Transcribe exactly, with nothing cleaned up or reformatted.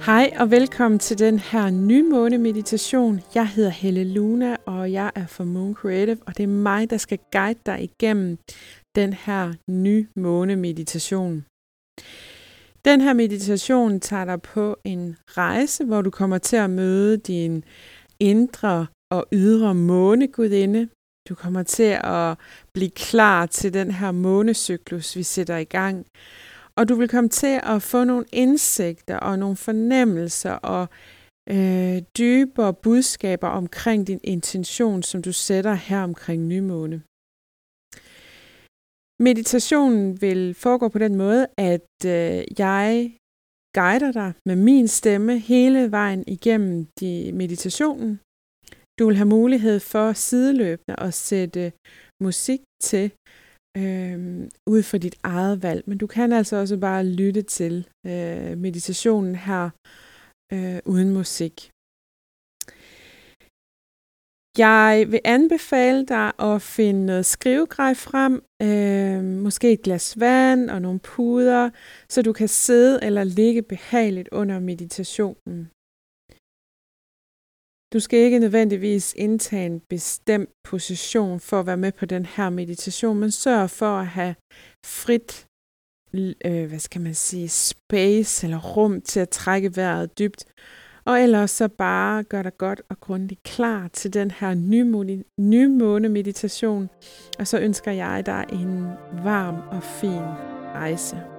Hej og velkommen til den her nymåne-meditation. Jeg hedder Helle Luna, og jeg er fra Moon Creative, og det er mig, der skal guide dig igennem den her nymåne-meditation. Den her meditation tager dig på en rejse, hvor du kommer til at møde din indre og ydre månegudinde. Du kommer til at blive klar til den her månecyklus, vi sætter i gang. Og du vil komme til at få nogle indsigter og nogle fornemmelser og øh, dybere budskaber omkring din intention, som du sætter her omkring nymåne. Meditationen vil foregå på den måde, at øh, jeg guider dig med min stemme hele vejen igennem de meditationen. Du vil have mulighed for sideløbende at sætte musik til, Øh, ud fra dit eget valg, men du kan altså også bare lytte til øh, meditationen her øh, uden musik. Jeg vil anbefale dig at finde noget skrivegrej frem, øh, måske et glas vand og nogle puder, så du kan sidde eller ligge behageligt under meditationen. Du skal ikke nødvendigvis indtage en bestemt position for at være med på den her meditation, men sørg for at have frit, øh, hvad skal man sige, space eller rum til at trække vejret dybt. Og ellers så bare gør dig godt og grundigt klar til den her nymåne meditation. Og så ønsker jeg dig en varm og fin rejse.